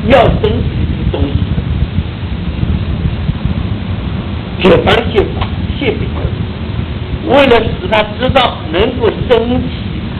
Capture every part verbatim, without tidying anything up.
要升级的东西，解放解法谢彼得，为了使他知道能够升级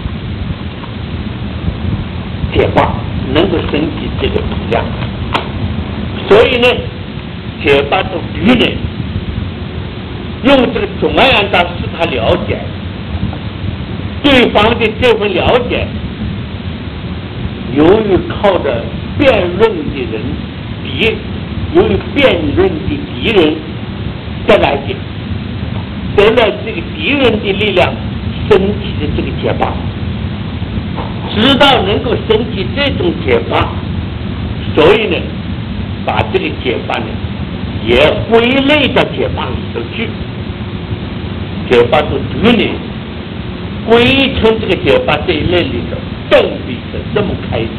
解放，能够升级这个力量，所以呢，解放的敌人用这个总而言之使他了解对方的这份了解，由于靠着辩论的人敌，由于辩论的敌人的来的，得了这个敌人的力量升级的这个解放，知道能够升级这种解放，所以呢，把这个解放呢也归类到解放里头去，解放的敌人归成这个解放这一类里头，动力是这么开始。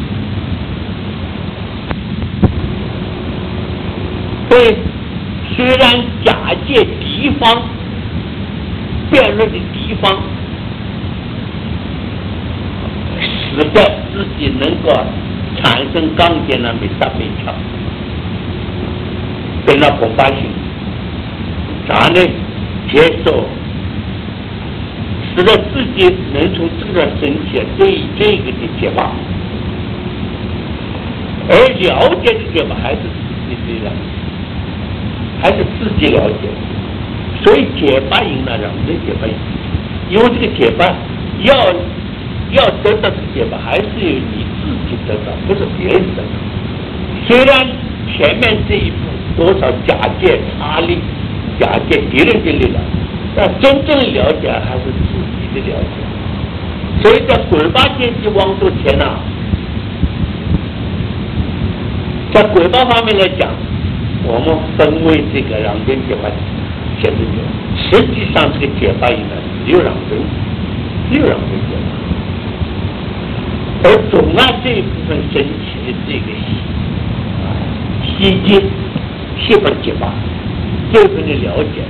所以，虽然假借敌方辩论的敌方，使得自己能够产生刚健那没大没强，跟那恐怕性，咱呢接受，使得自己能从这个升起对这个的解放，而了解的解放还是自己的力量。还是自己了解，所以解放赢了，让人解放赢，因为这个解放要要得到这个解放，还是由你自己得到，不是别人得到。虽然前面这一步多少假借他力、假借别人的力量，但真正了解还是自己的了解。所以在鬼八阶级王座前呢、啊，在鬼八方面来讲。我们分为这个让人解放显示者，实际上这个解放呢只有让人，只有让人解放，而总按这一部分神奇的这个细节、细分解放这份的了解，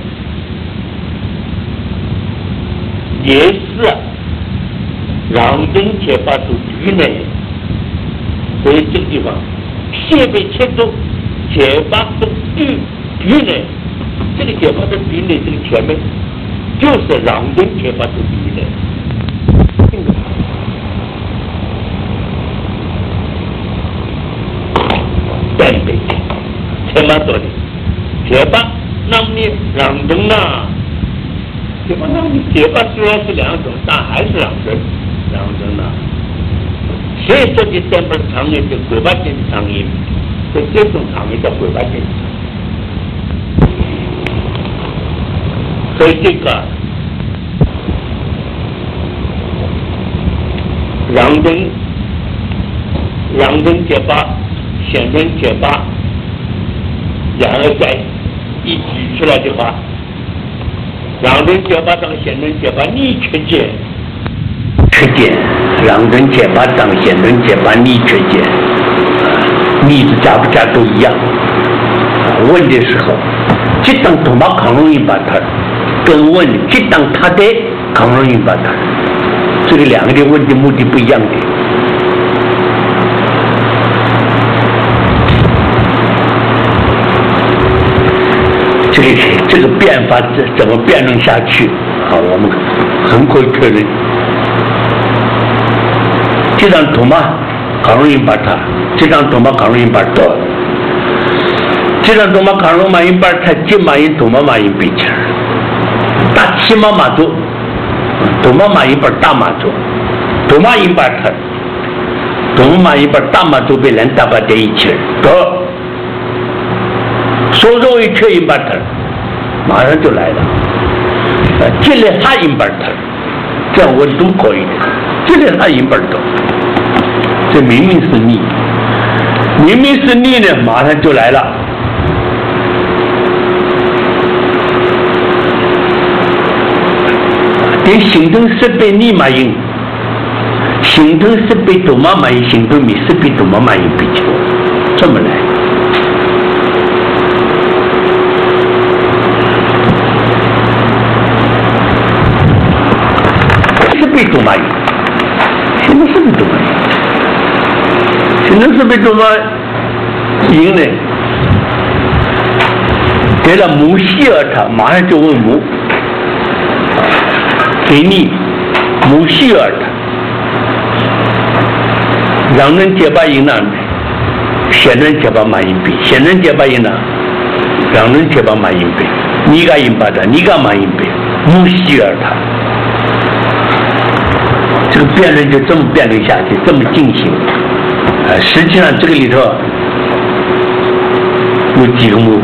也是让人解放出局内，所以这个地方谢被切中。解放的敌敌人，这个解放的敌人，这个前面就是让人解放的敌人。单北前面说的解放，那么你让人呐，解放那么你解放虽然是两种，但还是让人让人呐。所以说的这本长言的鬼八经长言。所以这种场面叫鬼八戒，所以这个让人让人解发、显人解发两个在一举出来的话，让人解发当显人解发逆缺见，缺见让人解发当显人解发逆缺见。例子加不加都一样。问的时候，这当多么更容易把它，跟问这当他的更容易把它，这个两个的问的目的不一样的。这个这个变法怎怎么辩论下去？好，我们很快确认，这张图嘛更容易把它。这张多么更容易把多，这张多么更容易把它几万亿多么万亿比起来，大起码马祖，多么万亿把大马祖，多么一把它，多么万亿把大马祖被人打把在一起，多，说容易缺一把它，马上就来了，这里还一把它，这样温度可以的，这里还一把多，这明明是逆。明明是逆呢，马上就来了。等形成是被逆嘛因，形成是被多嘛嘛因，形成没是被多嘛嘛因比较，这么来。是被多嘛因，现在是被多嘛因。现在是被多嘛？ 因呢，给了母希尔他，马上就问母，给你母希尔他，让人结巴音呢，现人结巴满音比，现人结巴音呢，让人结巴满音比，你个音巴的，你个满音比，母希尔他。这个辩论就这么辩论下去，这么进行。呃，实际上这个里头有几个目，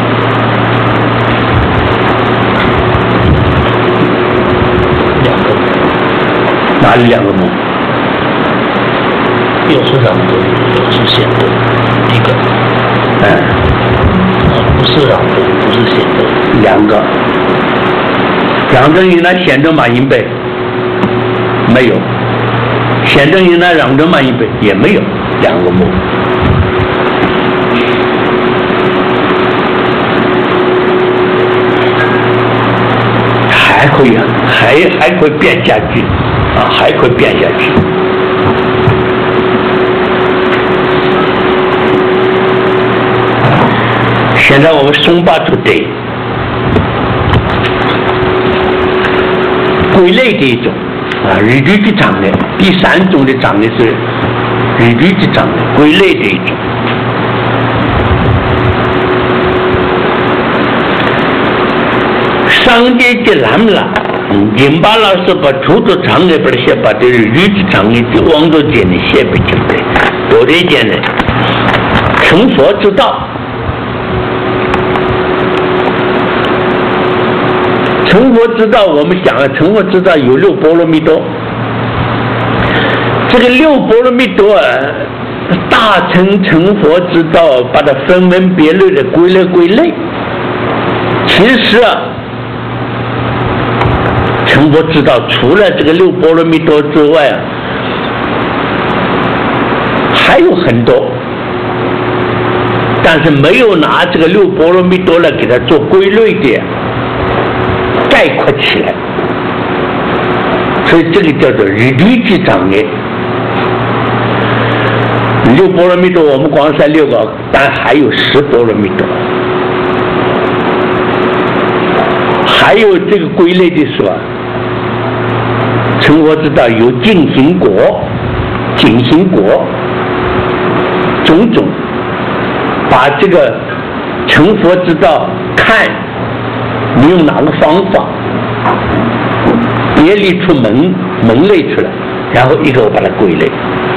两个， 哪里两个目？ 又是朗读，又是显读，一个。 嗯， 呃，不是朗读，不是显读， 两个。朗读应该显读满音背。没有，显正音呢，让着满一倍也没有，两个目。还可以，还还可以变下去，啊，还可以变下去。现在我们松巴出对，归类的一种。啊，日律的障碍，第三种的障碍是日律的障碍，归类的一种。上节的难了，银巴老师把诸多障碍把它写把这日律的障碍就往着间的写不进来，多的间呢，成佛之道。成佛之道，我们讲了，成佛之道有六波罗蜜多。这个六波罗蜜多啊，大乘成佛之道，把它分门别类的归类归类。其实啊，成佛之道除了这个六波罗蜜多之外啊，还有很多，但是没有拿这个六波罗蜜多来给它做归类的。概括起来，所以这个叫做日律之障碍。六波罗蜜多，我们光算六个，但还有十波罗蜜多，还有这个归类的说，成佛之道有进行果、进行果种种，把这个成佛之道看。你用哪个方法别离出门门类出来，然后一个我把它归类。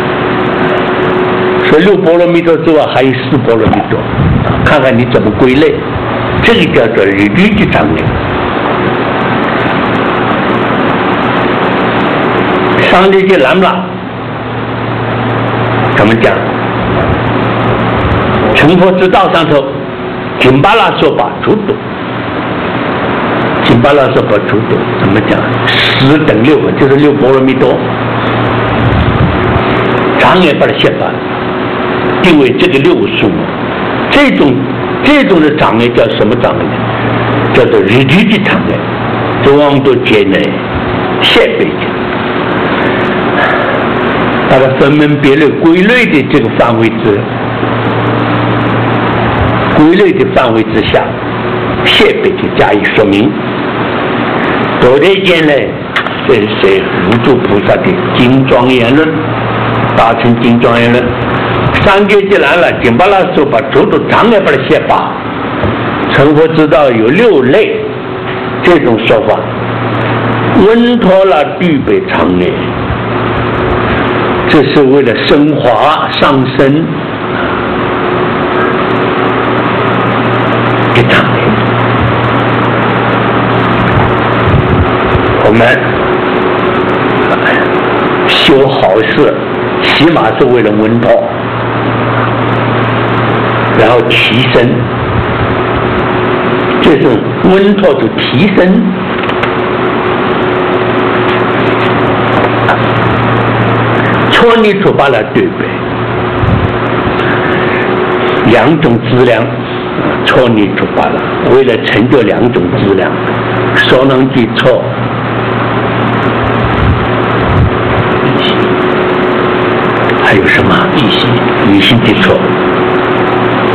所以六波罗蜜多之外还有四波罗蜜多，看看你怎么归类，这个叫做日律的障碍。上这些难不难？怎么讲？成佛之道上头，紧巴拉说法诸多。紧巴拉说法诸多，怎么讲？十等六个，就是六波罗蜜多。障碍把它写法，定为这个六数。这种这种的障碍叫什么障碍呢？叫做日律的障碍，这往多节内写背的。把它分门别类归类的这个范围之归类的范围之下，写背的加以说明。多的间呢，这是谁？无著菩萨的经庄严论，大乘经庄严论。上节既来了，紧巴拉说把诸多障碍把它写法，成佛之道有六类，这种说法，温陀罗具备障碍，这是为了升华上升的障碍。我们修好事，起码是为了温陀，然后提升，这是温陀的提升。错你出把它对不对？两种资粮，错你出把了，为了成就两种资粮，所能去错。还有什么？ 一心， 一心的错，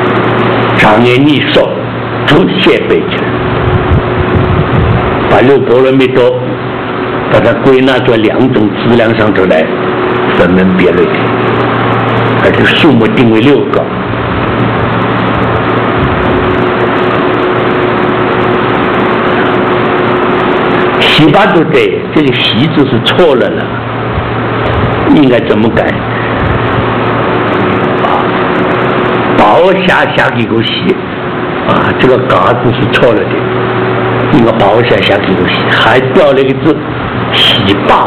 长夜逆受都写背起来，把六波罗蜜多把它归纳做两种质量上头来分门别类的，而且数目定为六个。习八度对，这个习字是错了了，应该怎么改？包下下给个习啊，这个嘎字是错了的，应该包下下给个习，还掉了一个字习八。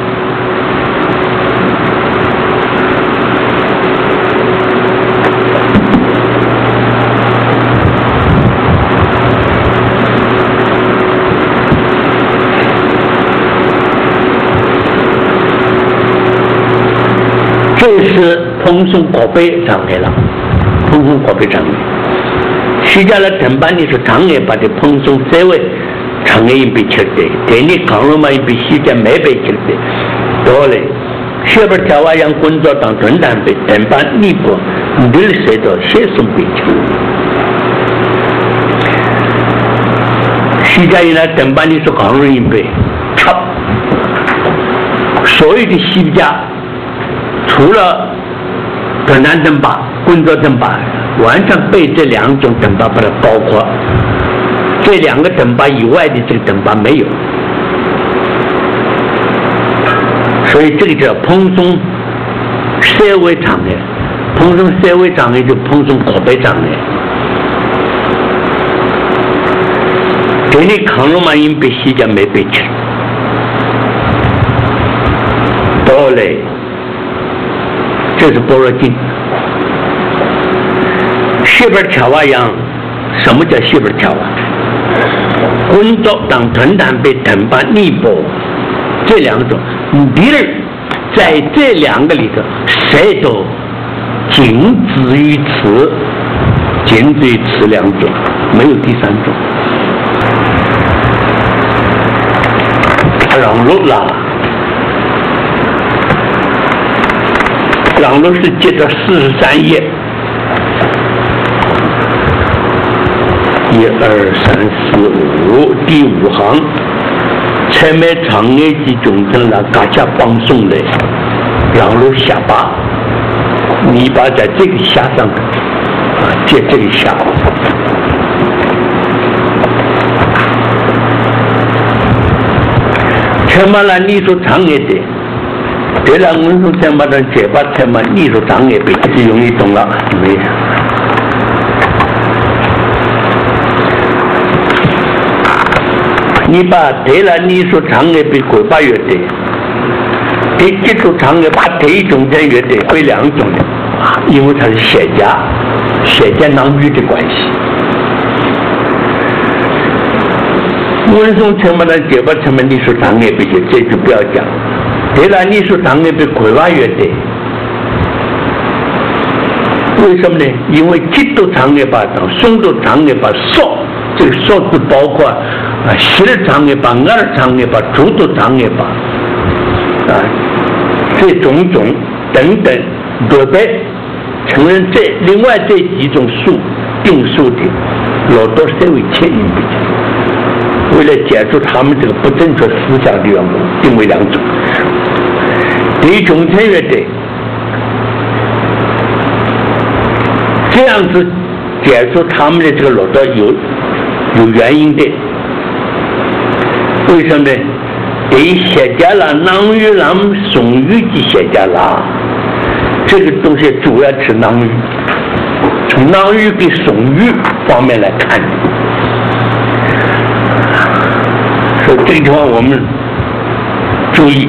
这是蓬松国碑上来了，蓬松国碑上来。西家的正版的是长野把的蓬松社会长野一被切的，电力抗罗马一被西家没被切的，多嘞。西边条瓦洋工作当中单被正版尼泊你谁到写送被切。西家原来正版的是抗罗一被，差所有的西家。除了本南正法、工作正法，完全被这两种正法把它包括，这两个正法以外的这个正法没有，所以这个叫蓬松社会场的，蓬松社会场的就蓬松国碑场的，给你抗罗马因被西家没被吃，多嘞。这是般若经，西边条瓦样，什么叫西边条瓦？工作当团团被等把尼泊这两种，第二，在这两个里头，谁都仅止于此，仅止于此两种，没有第三种。让路啦。朗录是接着四十三页，一二三四五，第五行，前面长夜及中正了，大家帮送的，朗录下巴，你把在这个下上啊，接这个下，前面了你说长夜的。这两文书才把它解把才嘛，艺术长也被就容易懂了，没。你把这了艺术长也被归把乐队，这基础长也把这一种才乐队归两种的，因为它是写家，写家囊语的关系。文书才把它解把才嘛，艺术长也被这就不要讲。这个你说当年被规划乐队，为什么呢？因为极度长夜把当，松度长夜把少，这个少字包括啊，西儿长夜把、二长夜把、中度长夜把，啊，这种种等等，都被承认这另外这几种数定数的，老多社会迁移比较，为了解除他们这个不正确思想的缘故，定为两种。第一种签约的，这样子解除他们的这个老道有有原因的，为什么呢？对写家啦、囊语啦、松语的写家啦，这个东西主要是囊语，从囊语跟松语方面来看，所以这个地方我们注意。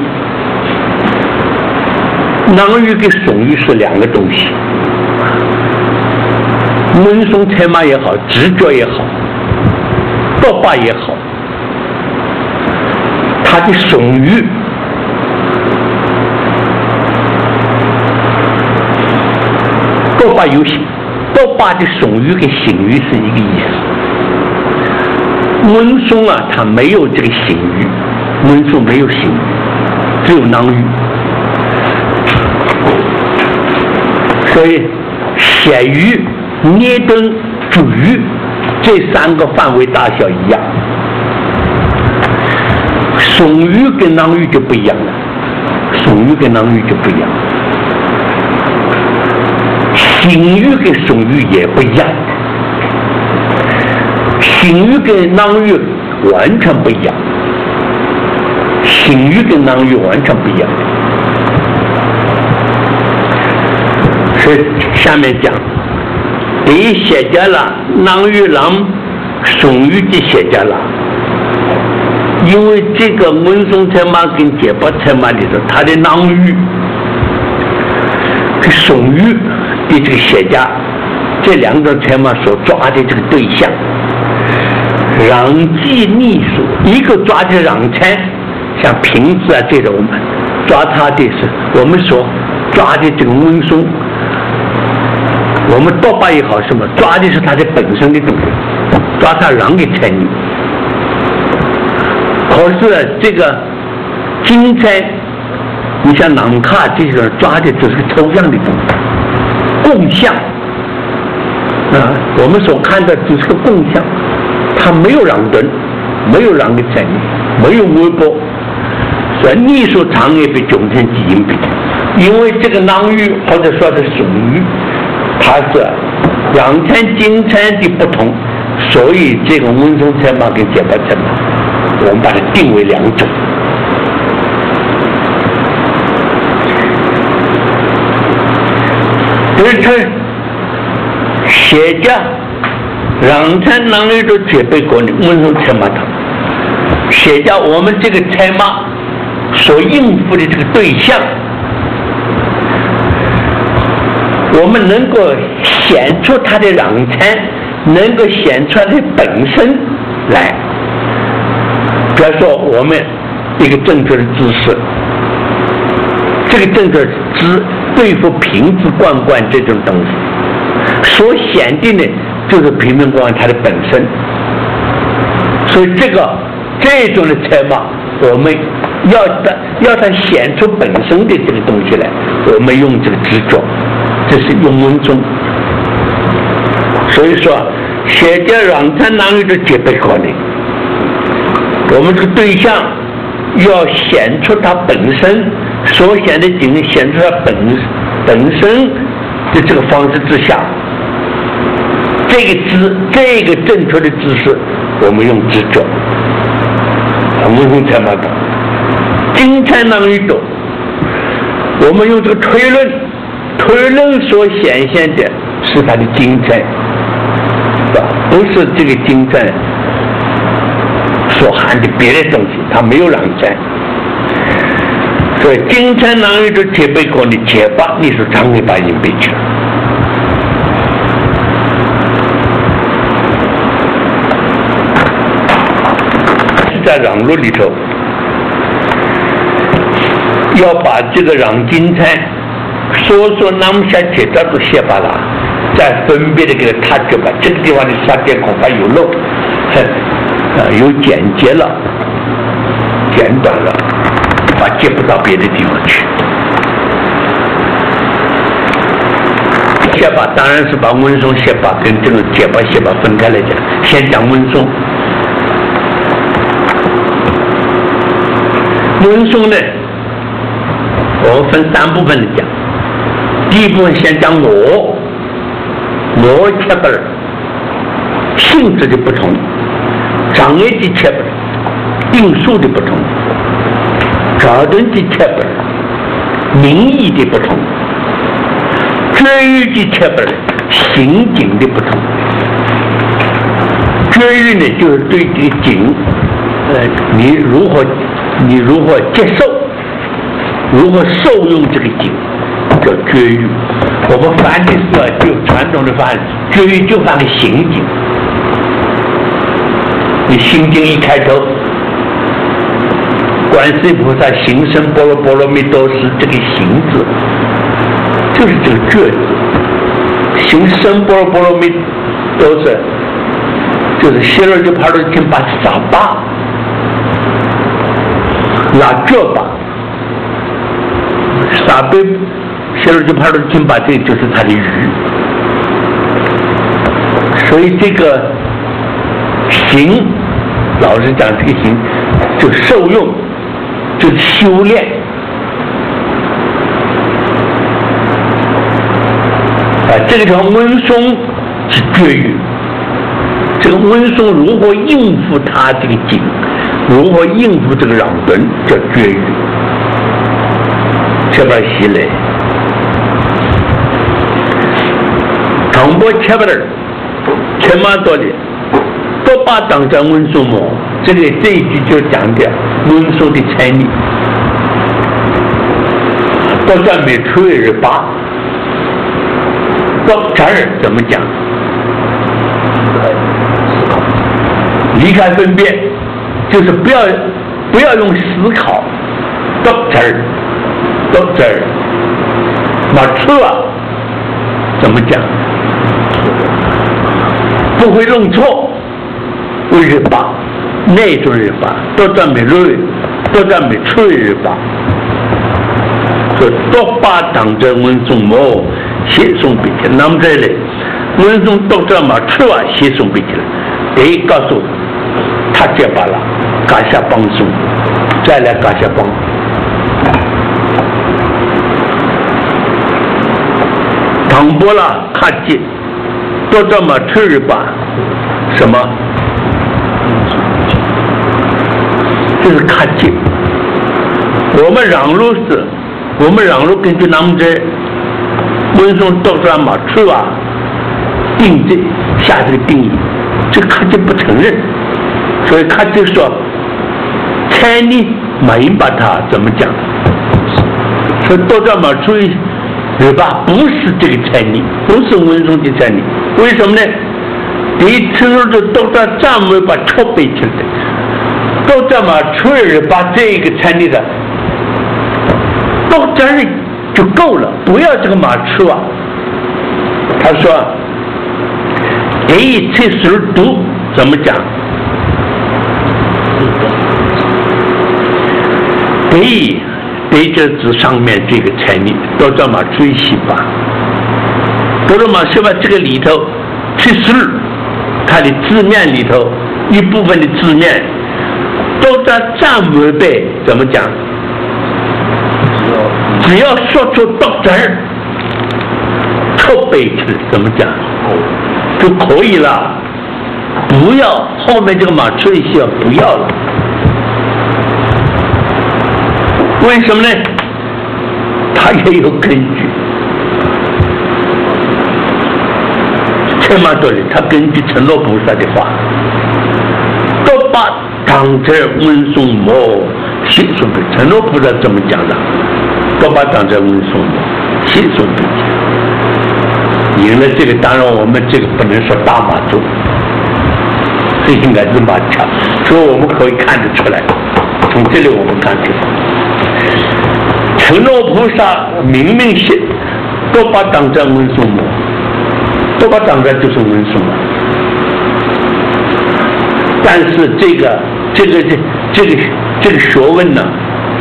囊语跟松语是两个东西，文松采马也好，直觉也好，多巴也好，它的松语多巴有多巴的松语跟形语是一个意思。文松啊，它没有这个形语，文松没有形语，只有囊语。所以写语捏顿举，这三个范围大小一样。耸鱼跟囊鱼就不一样了，耸鱼跟囊鱼就不一样，醒鱼跟耸鱼也不一样，醒鱼跟囊鱼完全不一样，醒鱼跟囊鱼完全不一样。所以下面讲，对写家了囊鱼郎耸鱼的写家了。因为这个文松策马跟解剖策马里头，它的囊鱼跟耸鱼的这个写家，这两种策马所抓的这个对象，壤迹逆数，一个抓的壤参，像瓶子啊这种，抓它的是我们所抓的这个文松，我们多半也好什么，抓的是它的本身的东西，抓它壤的参与。可是这个金钗，你像囊卡这种抓的只是抽象的东西，共相啊，我们所看的只是个共相，它没有壤顿，没有壤的参与，没有微波，所以逆数长也被总成基因比，因为这个囊鱼或者说是耸鱼，它是壤参金钗的不同，所以这个文松策马跟解剖策马。我们把它定为两种，而且写家壤参囊鱼都具备过的文松策马等，写家我们这个策马所应付的这个对象，我们能够显出它的壤参，能够显出它的本身来。比如说，我们一个正确的姿势，这个正确的姿对付瓶子、罐罐这种东西，所显的呢，就是瓶子、罐罐它的本身。所以这个这种的策马，我们要的要它显出本身的这个东西来，我们用这个直角，这是用文松。所以说，写家壤参囊鱼的具备可能。我们这个对象要显出它本身所显的景，显出它本本身的这个方式之下，这个姿这个正确的姿势，我们用直角，我们用什么的？金钗囊鱼斗，我们用这个推论，推论所显现的是它的金钗，是吧？不是这个金钗所含的别的东西，它没有壤参，所以金钗囊鱼的铁背口的解法，你是常会把人背去了。是在壤路里头，要把这个壤金钗说说那么下去，这都写罢了，再分别的给它踏去吧。这个地方的沙点恐怕有漏。啊，有剪接了，剪短了，把接不到别的地方去。写法当然是把文松写法跟这种解法写法分开来讲，先讲文松。文松呢，我们分三部分来讲。第一部分先讲我，我切本性质的不同。障碍的切本，定数的不同，矛盾的切本，名义的不同，绝育的切本，行景的不同。绝育呢，就是对这个景，呃，你如何，你如何接受，如何受用这个景，叫绝育。我们翻的是就传统的翻，绝育就翻个行景。你心经一开头，观世菩萨行深般若波罗蜜多时，这个行字就是这个觉字，行深般若波罗蜜多时就是写了就跑到去把傻巴拉觉吧，傻贝写了就跑到去把这就是他的语， 所以这个行，老实讲，这个行就受用，就是修炼。啊，这个条温松是绝育。这个温松如何应付他这个景，如何应付这个壤轮，叫绝育。这边西来，唐波切不儿，切马多的，都把当成温松么？这个这一句就讲的温松的才力，到这没出二八。到这儿怎么讲？离开分辨，就是不要不要用思考。到这儿，到这儿，马出啊，怎么讲？不会弄错，为日八，那种日八，到这没漏，到这没出日八。说多把当真温中毛。写送笔记，那么这里温松到这嘛吃完写送笔记了，哎，告诉他结巴了，嘎下帮送，再来嘎下帮。唐波了，卡记，到这嘛吃吧，什么？这是卡记。我们让路是，我们让路根据那么这。温松到这嘛去啊，定罪下这个定义，这个科技不承认，所以科技说，才力马英把他怎么讲？说到这嘛注意，对吧？不是这个才力，不是温松的才力，为什么呢？第一次就到这站位把车背起来，到这嘛出二把这个才力的，到这里。就够了，不要这个马吃啊！他说：“哎，这时候读怎么讲？对，对着字上面这个才力，到这嘛追习吧。到这嘛是吧？这个里头，其实它的字面里头一部分的字面，到这站违背怎么讲？”只要说出到这儿，错背去怎么讲就可以了，不要后面这个马吹笑不要了。为什么呢？他也有根据。千马多里，他根据承诺菩萨的话，都把当这温松魔写出来。承诺菩萨怎么讲的？都把当成温松写送笔记，赢了这个，当然我们这个不能说大马族，这应该是马强，所以我们可以看得出来，从这里我们看出来，承诺菩萨明明写，都把当成温松魔，都把当成就是温松了。但是这个这个这这个这个学问呢？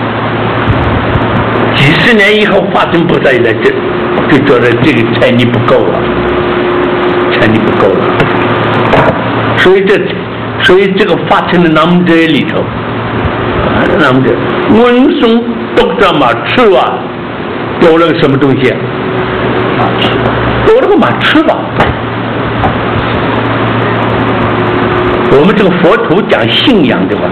几十年以后，法身菩萨也在这，就觉得这个才力不够了，才力不够了。所以这，所以这个法身的南无者里头，南无者温松都这马翅啊，多了个什么东西？马翅，多了个马翅膀。我们这个佛陀讲信仰的话，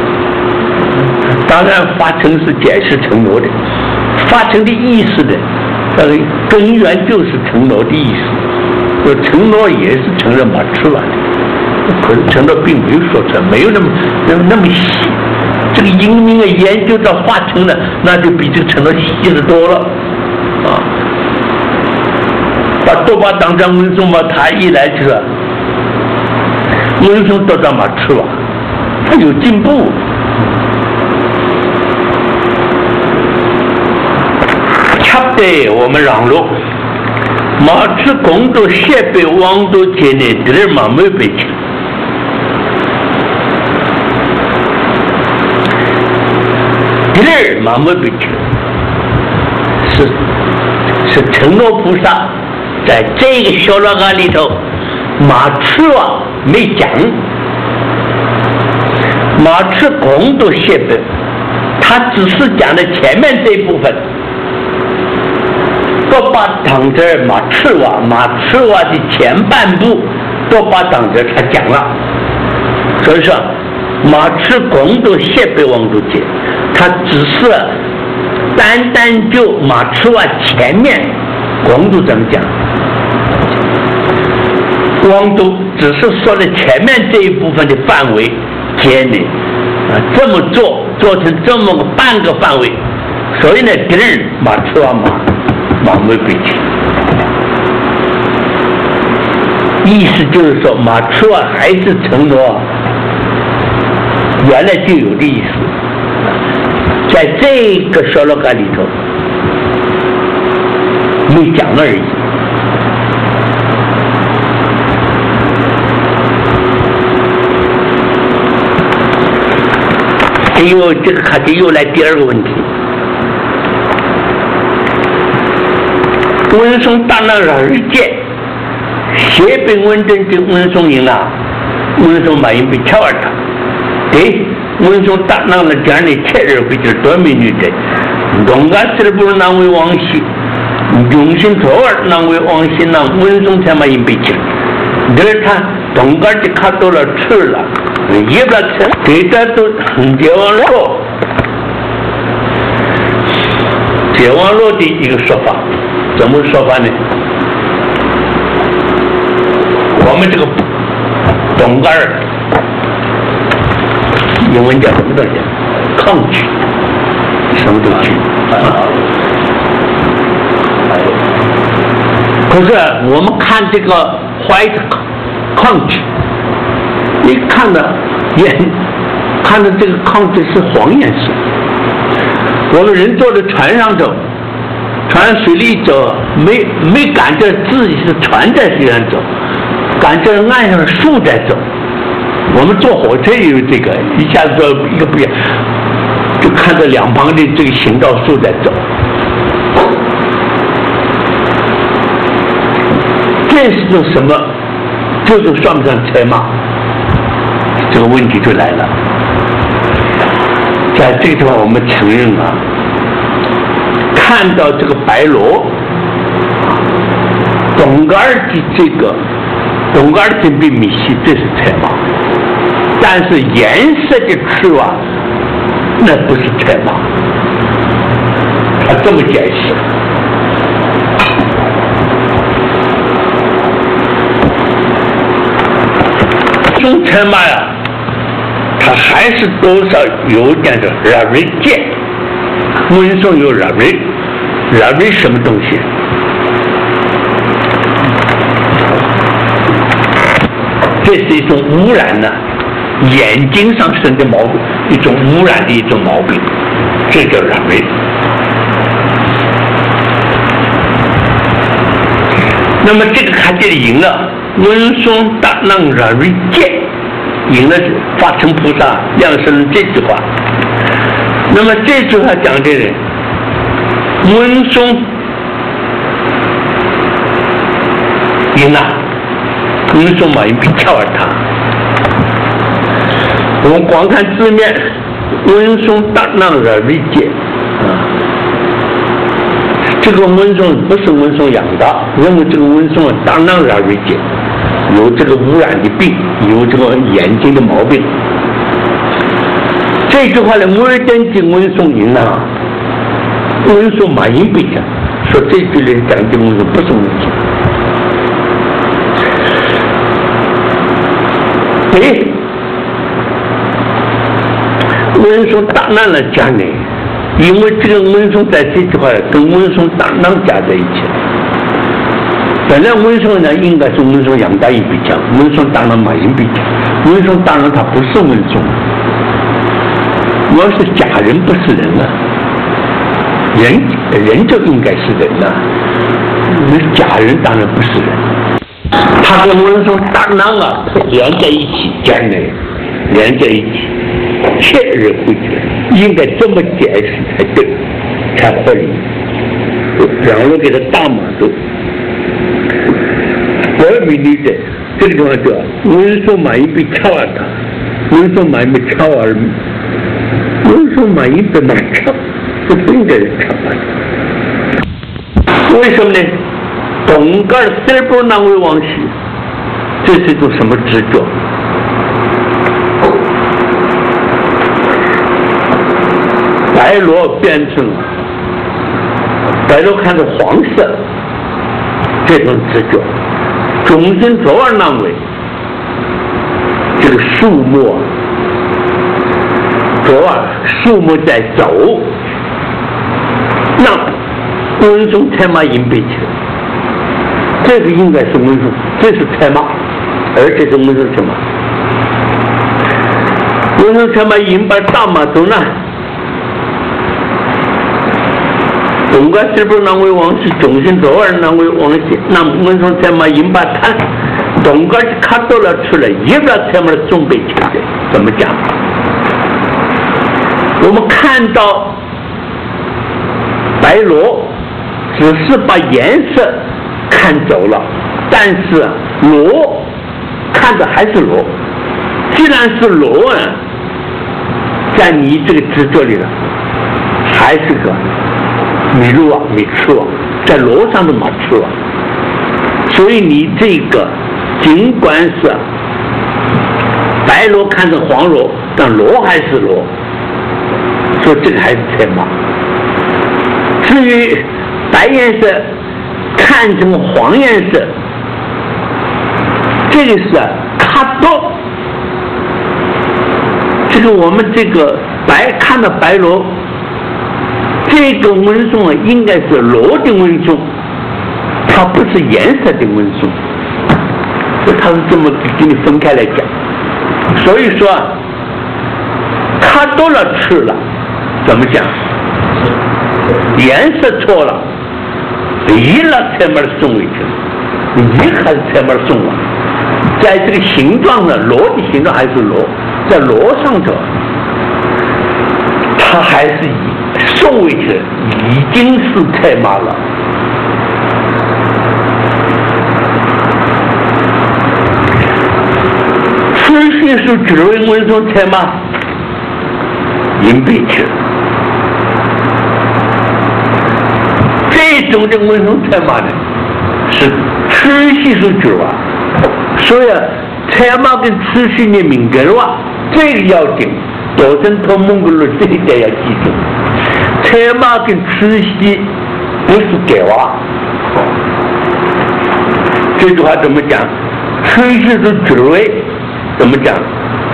当然法身是解释承诺的。法承的意思的，这个根源就是承诺的意思。说承诺也是承认把吃完的，可是承诺并没有说出来，没有那么那么那么细。这个因明啊研究到法承了，那就比这个承诺细得多了啊！把多巴当成温松嘛，他一来就是温松得到嘛吃完，他有进步。对我们让路，马吃工作设备网都建立第二嘛没被去，第二嘛没被去，是是承诺菩萨在这个小罗嘎里头马赤啊没讲，马赤公都写本，他只是讲的前面这一部分，都把当着马赤啊马赤啊的前半部都把当着他讲了，所以说马赤公都写本王都解，他只是单单就马赤啊前面公都怎么讲，王都只是说了前面这一部分的范围接呢，啊，这么做做成这么个半个范围，所以呢，第二马赤啊马马没背起，意思就是说马赤啊还是承诺原来就有的意思，在这个小罗干里头没讲而已。还有这个看见又来第二个问题，文松大那二届写本文正的文松赢了，文松马英被敲耳他，对，文松大那了这样的确实会就多美女的，东家是不是难为王熙，用心做儿难为王熙那文松才马英被敲，这他东家的看到了吃了。也不吃，对待都解放路，解放路的一个说法，怎么说法呢？我们这个东干儿，英文叫什么东西？抗拒，什么东西？啊？可是我们看这个 white 抗拒。你看的眼看的这个抗拒是黄颜色，我们人坐在船上走，船水里走，没没感觉自己是船在水上走，感觉岸上树在走。我们坐火车也有这个，一下子一个不一样，就看着两旁的这个行道树在走。这是种什么？这种算不算车马？这个问题就来了，在这个地方我们承认啊，看到这个白骡，东干儿的这个东干儿真被米西，这是车马，但是颜色的赤啊，那不是车马，他这么解释。中车马呀，它还是多少有点的热瑞见，文松有热瑞，热瑞什么东西？这是一种污染呢、啊，眼睛上生的毛病，一种污染的一种毛病，这叫热瑞。那么这个看这里赢了。文松大能热瑞见，赢了法成菩萨亮生这句话。那么这句话讲的人，文松赢了，文松马英比翘尔他。我们光看字面，文松大能热瑞见啊。这个文松不是文松养的，认为这个文松当然热瑞见。有这个污染的病，有这个眼睛的毛病。这句话呢，摩尔登经文松赢了，文松马英被讲，说这句人讲的文松不是文松。对，文松大难了讲呢，因为这个文松在这句话跟文松大难加在一起。本来文松呢应该是文松杨大一比强，文松当然马英比强，文松当然他不是文松，我是假人不是人啊，人人就应该是人啊，那假人当然不是人，他跟文松当然啊连在一起讲呢，连在一起，确实会觉得应该这么解释才对，才合理，然后给他大马路。我明理解， 这个地方叫文说满意被超尔他，文说满意被超尔，文说满意被满超，这不应该是超尔。为什么呢？东干三波南为王羲，这是一种什么直觉？白罗变成白罗看着黄色，这种直觉。中心左耳南为这个树木，左耳树木在走，那文松才马引背起来，这个应该是文松，这是才马，而且是文松才马。文松才马引把大马走呢？东关西边南为王羲，中心左耳南为王羲。那文松才马引把他东关看到了出来，一把才马准备起来，怎么讲？我们看到白罗只是把颜色看走了，但是罗看的还是罗。既然是罗啊，在你这个执着里了，还是个米路啊，米吃啊，在罗上的马吃啊。所以你这个尽管是白罗看成黄罗，但罗还是罗，所以这个还是才马。至于白颜色看成黄颜色，这个是卡多。这个我们这个白看的白罗，这个文松啊，应该是罗的文松，它不是颜色的文松，所以它是这么给你分开来讲。所以说看多了吃了，怎么讲？颜色错了，一了才门送回去，一还是才门送啊？在这个形状呢，罗的形状还是罗，在罗上头，它还是以送回去，已经是才马了。顺序是只为文松才马，引背去。这种的文松才马呢，是持续是指啊，所以啊，才马跟持续的敏感话，这个要紧。多生托蒙古路这一点要记住，才马跟持续不是给话。这句话怎么讲？持续是指为怎么讲？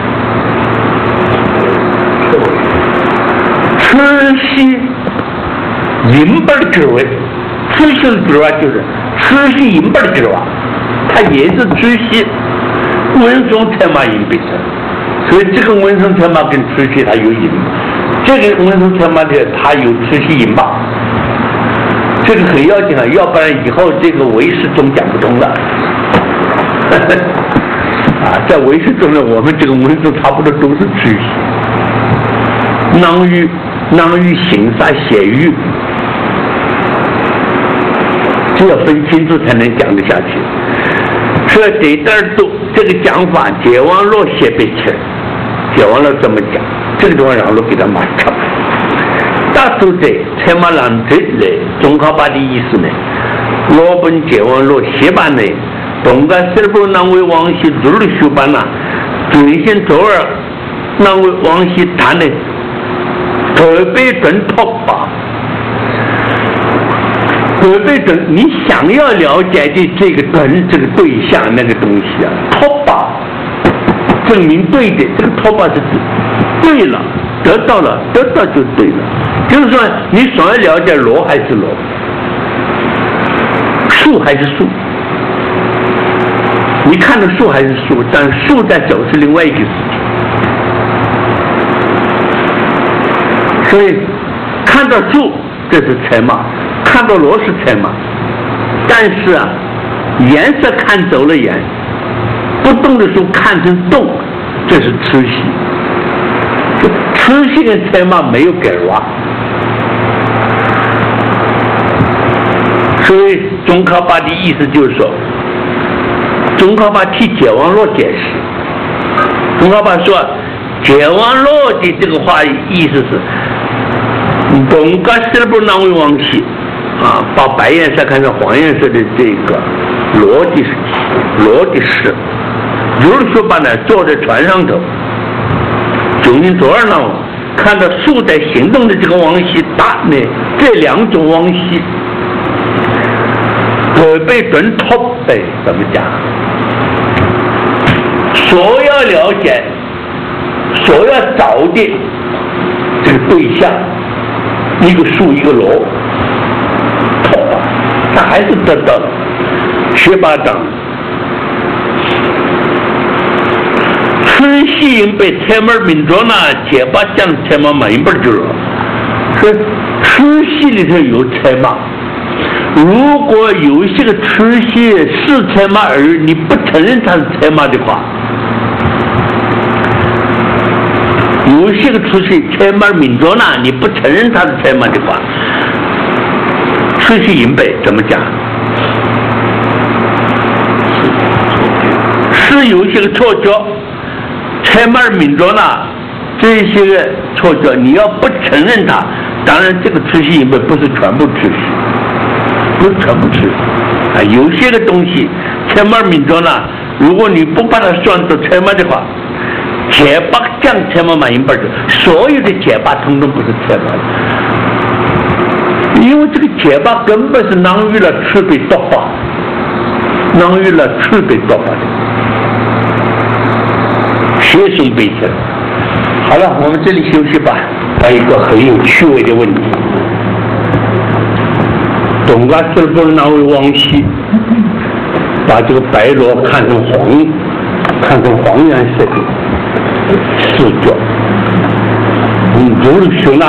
持续引本的指为，持续的指话就是持续引本的指话，它也是持续文松才马引背的，所以这个文松才马跟持续它有引，这个文松才马的它有持续引吧，这个很要紧啊，要不然以后这个唯识宗讲不通了。啊，在唯识中呢，我们这个文松差不多都是持续，囊于囊于行杀写于，这要分清楚才能讲得下去。所以这点都这个讲法，解王罗写背起来，解王罗这么讲，这个地方让罗给他马上。大数的才马浪这来中考把的意思呢，罗本解王罗写版呢。东干十部南为王羲日的书版呐，最先周二南为王羲谈的特别准拓法，特别准。你想要了解的这个准这个对象那个东西啊，拓法证明对的，这个拓法是对了，得到了，得到就对了。就是说，你想要了解罗还是罗，树还是树。你看的树还是树，但树在走是另外一个事情。所以看到树这是才马，看到罗是才马，但是啊，颜色看走了眼，不动的树看成动，这是持续。持续跟才马没有改化，所以中考把的意思就是说。 宗喀巴替解王洛解释，宗喀巴说，解王洛的这个话意思是，东嘎斯不南为王系啊，把白颜色看成黄颜色的这个罗的罗的诗，就是说把呢坐在船上头，九人左二呢看到树在行动的这个王系大呢，这两种王系。我被准托背怎么讲？所要了解、所要找的这个对象，一个树一个罗，托吧，他还是得到十八章。春西营被拆门民族呢，解把讲拆马马一本就了。说春西里头有拆马。如果有一些个出息是拆马而你不承认他是拆马的话，有一些个出息拆马民族呢，你不承认他是拆马的话，出息银背怎么讲？是有一些个错觉，拆马民族呢，这些个错觉你要不承认他，当然这个出息银背不是全部出息。不全部吃啊，有些个东西拆马民族呢，如果你不把它算作拆马的话，解巴讲拆马马银本的，所有的解巴统统不是拆马的，因为这个解巴根本是囊于了赤背多法，囊于了赤背多法的，学生背起来。好了，我们这里休息吧。还有一个很有趣味的问题。东嘎斯不是那位王羲把这个白罗看成黄，看成黄颜色的视觉。嗯，如是说呢，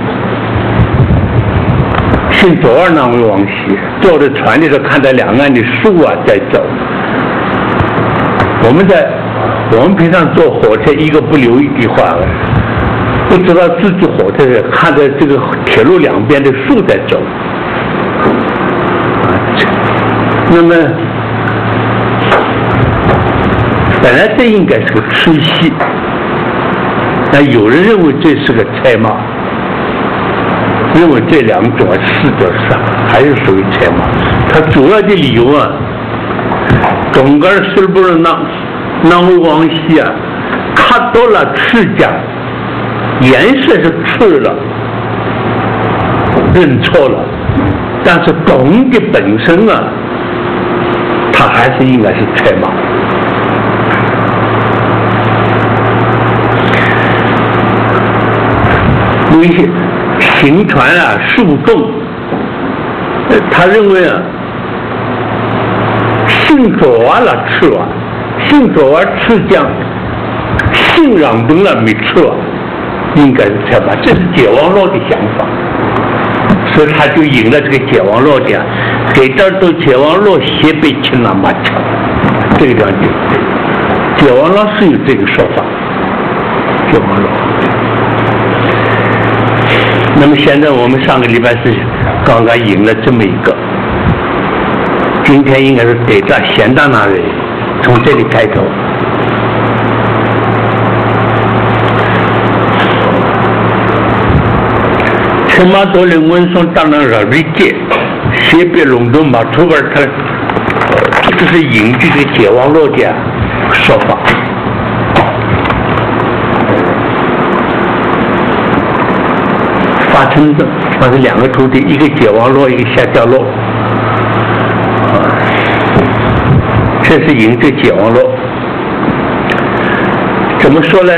姓左二那位王羲坐在船里头，看到两岸的树啊在走。我们在我们平常坐火车，一个不留一句话，不知道自己火车看着这个铁路两边的树在走。那么，本来这应该是个吃戏，但有人认为这是个拆马，认为这两种视觉上还是属于拆马。它主要的理由啊，总个是不是那那位王羲啊，看到了赤江，颜色是赤了，认错了，但是懂的本身啊。他还是应该是拆马。因为行船啊，树动，他认为啊，姓左完了吃完，姓左完吃姜，姓让东了没吃完，应该是拆马，这是解王洛的想法。所以他就引了这个解王洛的，给这儿都解王洛斜背亲了马场，这个地方就解王洛是有这个说法，解王洛。那么现在我们上个礼拜是刚刚引了这么一个，今天应该是得到贤大那位从这里开头。什么多人文松当然让理解，写别隆重马出边看，这个是引这个解王洛的说法。发称的，它是两个徒弟，一个解王洛，一个下教洛。这是引这解王洛，怎么说呢？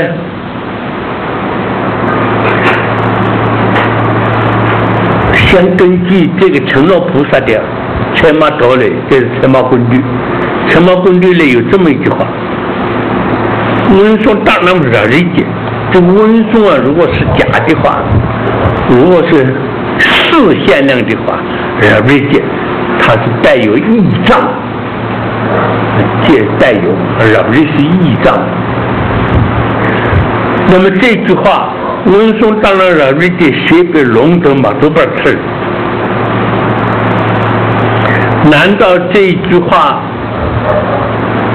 先根据这个承诺菩萨的拆马道理，这是拆马规律。拆马规律里有这么一句话：文松当然不是理解。这个文松啊，如果是假的话，如果是事限量的话，让理解，它是带有异象，这带有让理是异象。那么这句话。文松当然让理解写给龙头马祖本吃，难道这一句话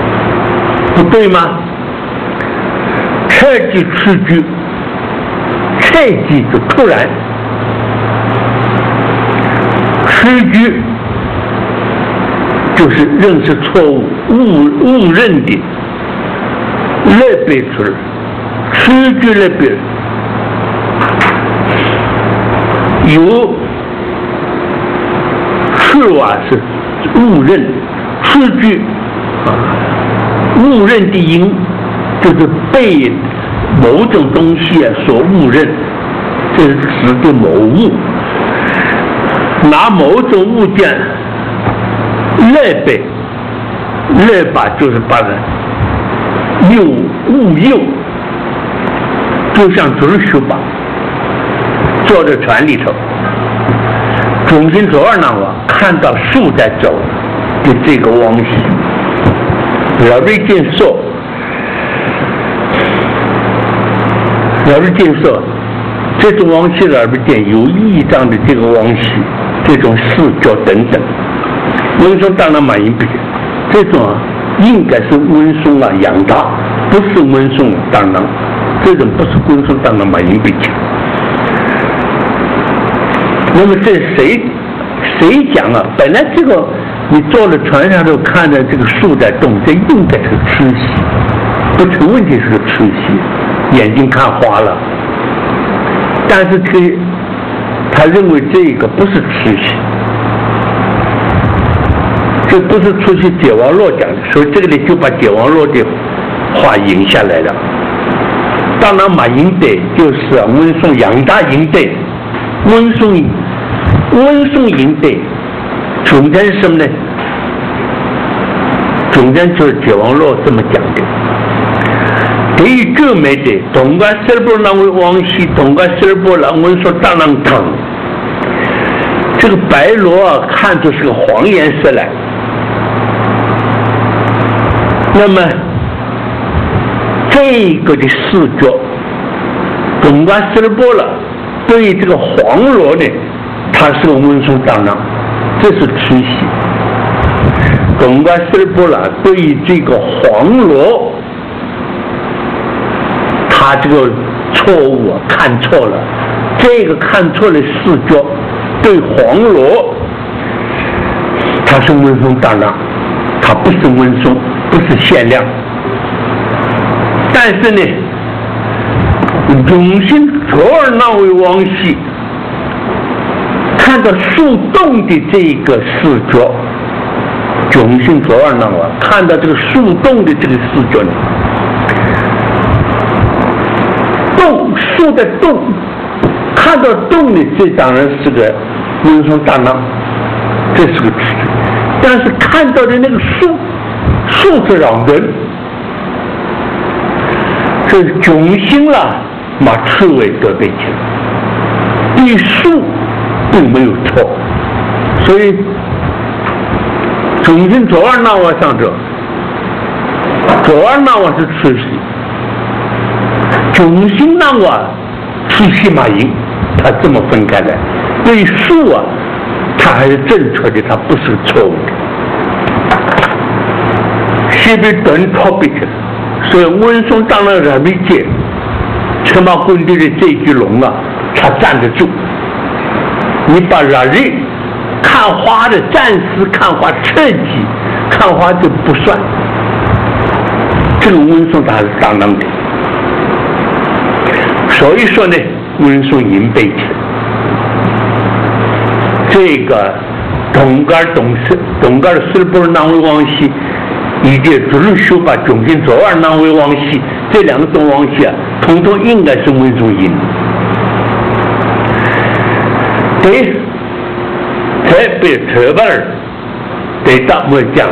不对吗？彻即持句，彻即就突然，持句就是认识错误、误误认的那边出来，持句那边有是啊是误认，持句啊误认的因就是被某种东西啊所误认，这是指的某物，拿某种物件来背，来把就是把它诱误诱，就像准许吧，坐在船里头，中心左二呢，我看到树在走的这个往西，老瑞见说，老瑞见说，这种往西老瑞见有意章的这个往西，这种视角等等。温松当然满意不行，这种啊应该是温松啊养大，不是温松当然，这种不是温松当然满意不行。那么这谁谁讲啊？本来这个你坐在船上头看着这个树在动，这应该是吃息，不成问题是个吃息，眼睛看花了。但是他他认为这个不是吃息。这不是出去解王洛讲的，所以这个里就把解王洛的话引下来了。当然马引的就是温松杨大引的，温松温松引的总称是什么呢？总称就是解王洛这么讲的。对于这没的，东关十波那位往西，东关十波那温松当然疼。这个白罗啊，看出是个黄颜色来。那么这个的视觉，东关十波了，对于这个黄罗呢，它是个温松当然，这是吃息。东关十波了，对于这个黄罗，他这个错误啊，看错了，这个看错了视觉，对黄罗，它是温松当然，它不是温松。不是限量，但是呢，永兴左耳那位往西看到树洞的这个视觉，永兴左耳那位看到这个树洞的这个视觉呢，洞树的洞，看到洞呢，这当然是个温松大囊，这是个词，但是看到的那个树。树是让人，这囧心了，马刺猬得被情，对树并没有错，所以囧心左二那瓦上者，左二那瓦是吃息，囧心那瓦吃息马赢，他这么分开来，对树啊，它还是正确的，它不是错误的。这边等 topic， 所以温松当然人没见，车马quân队的这句龙啊，他站得住。你把人类看花的战士看花彻底看花就不算，这个温松他是当当的。所以说呢，温松赢背起这个东干东西，东干的十波南为往西。以及只是说把中心左二南为往西，这两个东往西啊，统统应该是温松赢。对，特别特别儿，对大部分讲，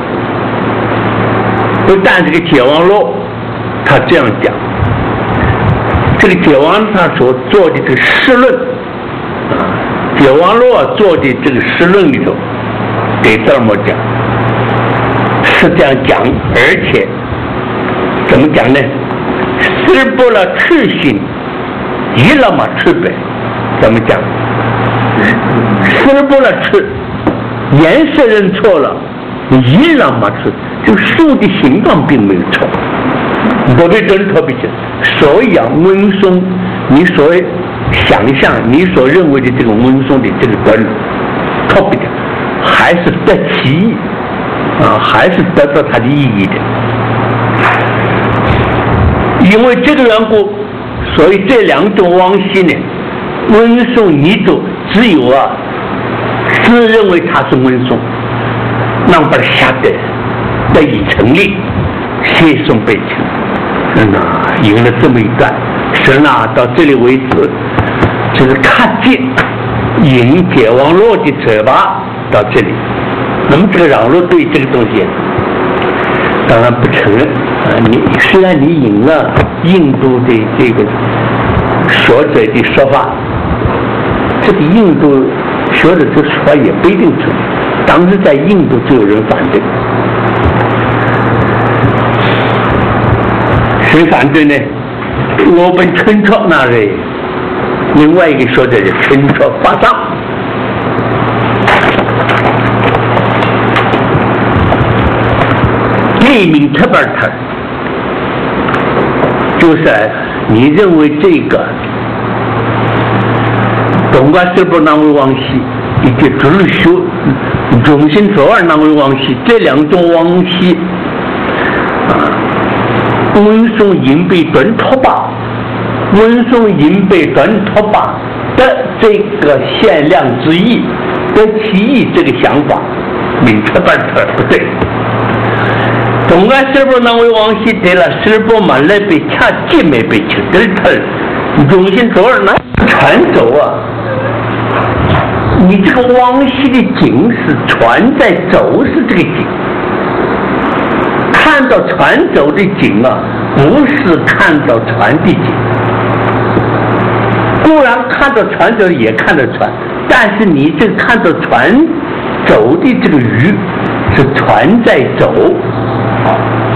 不但这个解王洛他这样讲，这个解王他所做的这个释论，啊，解王洛做的这个释论里头，对这么讲。是这样讲，而且怎么讲呢？是不了赤心，一了嘛赤白，怎么讲？是不了赤，颜色认错了， 依然没错，这个树的形状并没有错。特别真特别真，所以啊，温松，你所想象、你所认为的这种温松的这个段落，特别的，还是得其意啊，还是得到它的意义的。因为这个缘故，所以这两种往昔呢，温松你都只有啊，自认为它是温松，那么下得得以成立，谢松被成。嗯呐，有了这么一段，神啊，到这里为止，就是看见迎接网络的嘴巴到这里。那么这个网络对这个东西，当然不承认啊。你虽然你引了印度的这个学者的说法，这个印度学者的说法也不一定准。当时在印度就有人反对。谁反对呢？我们春秋那里另外一个说的是春秋发上，地名特别特，就是你认为这个东瓜西部南为王系以及主修中心左二南为王系这两种王系啊。温松银被短拖把，温松银被短拖把的这个限量之意的其意这个想法，名特本特不对。东安十波那位王系得了十波满来被恰姐妹被求得特，中心左二南传走啊！你这个王系的景是船在走，是这个景。看到船走的景啊，不是看到船的景。固然看到船走也看到船，但是你这看到船走的这个鱼是船在走，